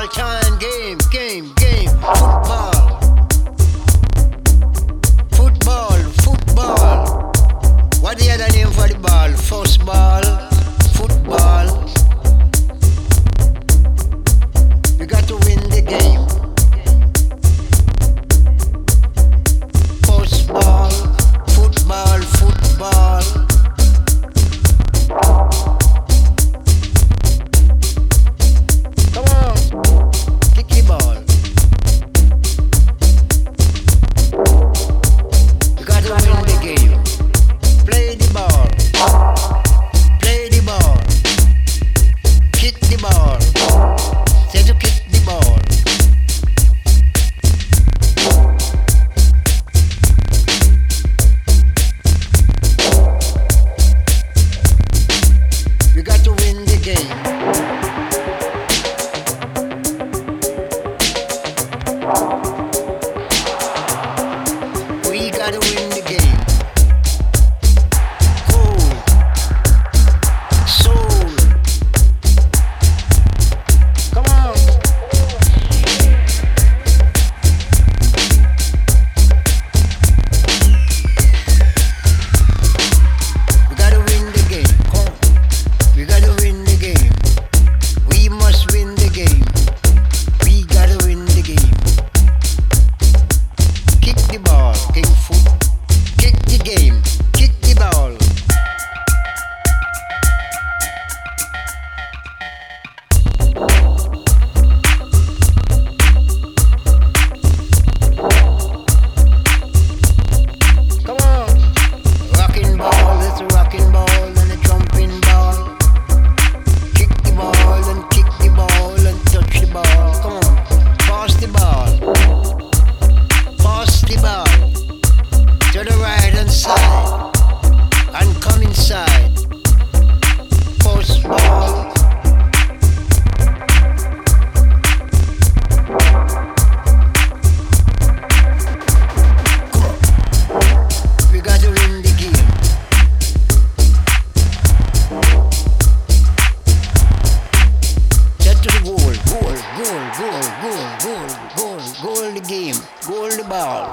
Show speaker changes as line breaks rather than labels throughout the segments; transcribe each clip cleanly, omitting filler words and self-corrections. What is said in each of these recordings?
Football time, game. Football. What the other name for the ball? First ball, football. You got to win the game. First ball, football. Come on, kick the ball. You got to win the game. Play the ball. Kick the ball. Say to kick the ball. You got to win the game. We gotta win the game. Cool. Soul. Come on. We gotta win the game. Come on. We gotta win the game. We must win the game. We gotta win the game. Kick the ball, kick foot. Kick the game, kick the ball. Come on. Rocking ball, it's a rocking ball and a jumping ball. Kick the ball and kick the ball and touch the ball. Come on. Pass the ball. Pass the ball to the right hand side and come inside. Post ball. Come on. We got to win the game. Get to the goal the game, goal the ball.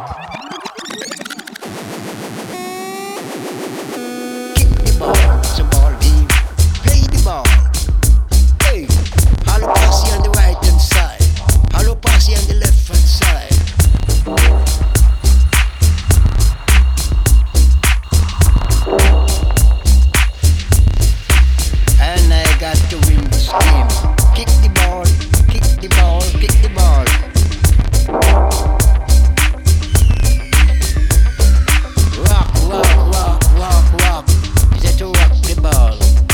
Kick the ball, it's a ball game. Play the ball. Hey, hollow passy on the right hand side, hollow passy on the left hand side. And I got to win this game. Kick the ball, kick the ball, kick the ball. Rock. Is it to rock the ball?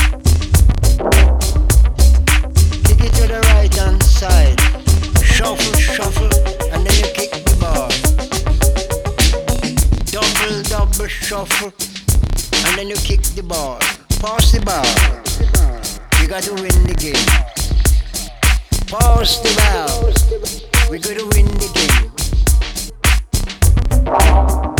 Kick it to the right hand side. Shuffle, and then you kick the ball. Double shuffle, and then you kick the ball. Pass the ball. You got to win the game. Pass the ball. We got to win the game.